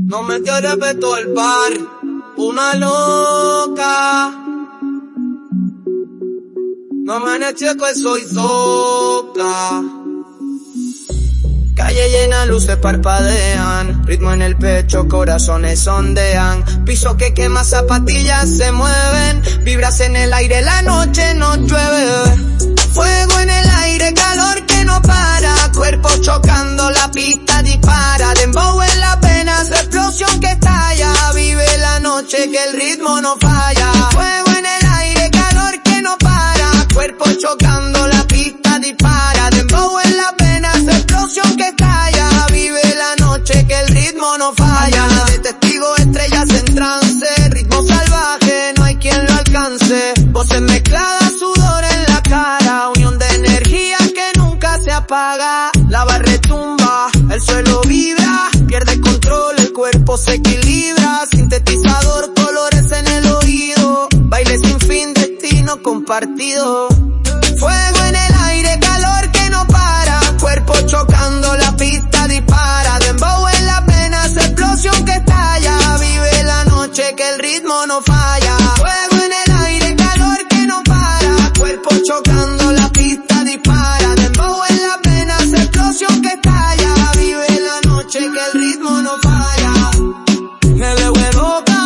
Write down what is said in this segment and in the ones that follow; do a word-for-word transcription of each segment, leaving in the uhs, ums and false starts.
No me dio respeto el bar, una loca. No me neché que soy soca. Calle llena, luces parpadean, ritmo en el pecho, corazones ondean. Piso que quema, zapatillas se mueven, vibras en el aire, la noche no llueve. Fuego en el aire, calor que no para, cuerpo chocando, la pista dispara. Dembow en las venas, explosión que estalla, vive la noche que el ritmo no falla. Fuego en el aire, calor que no para, cuerpo chocando, la pista dispara. Dembow en las venas, explosión que estalla, vive la noche que el ritmo no falla. De testigo, estrellas en trance, ritmo salvaje, no hay quien lo alcance. Voces mezcladas, sudor en la cara, unión de energía que nunca se apaga. La barra retumba, el suelo vibra, pierde control, el cuerpo se equilibra. Sintetizador, colores en el oído, baile sin fin, destino compartido. Fuego en el aire, calor que no para, cuerpo chocando, la pista dispara. Dembow en las venas, explosión que estalla, vive la noche que el ritmo no falla. Fuego en el aire, calor que no para, cuerpo chocando, la pista dispara. Dembow en las venas, explosión que estalla, vive la noche que el ritmo no falla. Me veo loca,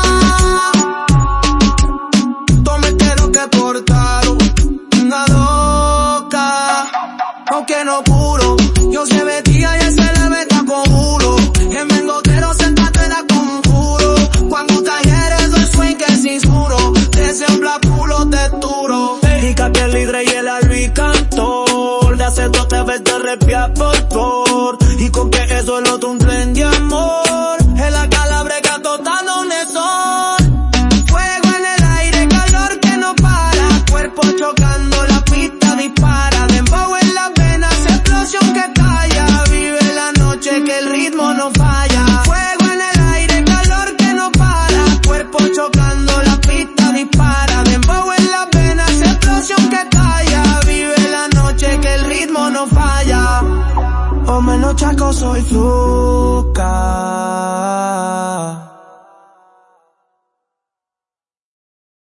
tome lo que portaron, una loca, aunque no puro, yo se vestía y se le ve con juro. En mengotero sentado te da conjuro, cuando talleres doy swing que sin juro, desembla culo te duro. Erika, que el libre y el Luis Cantor, de hacer dos te ves de repia por por, y con que eso es otro un tren de amor, en la calabreca total donde son. Fuego en el aire, calor que no para, cuerpo chocando, la pista dispara. Dembow en las venas, explosión que estalla, vive la noche que el ritmo no falla. Fuego en el aire, calor que no para, cuerpo chocando, la pista dispara. Dembow en las venas, explosión que estalla, vive la noche que el ritmo no falla. O menos chaco soy Zuka.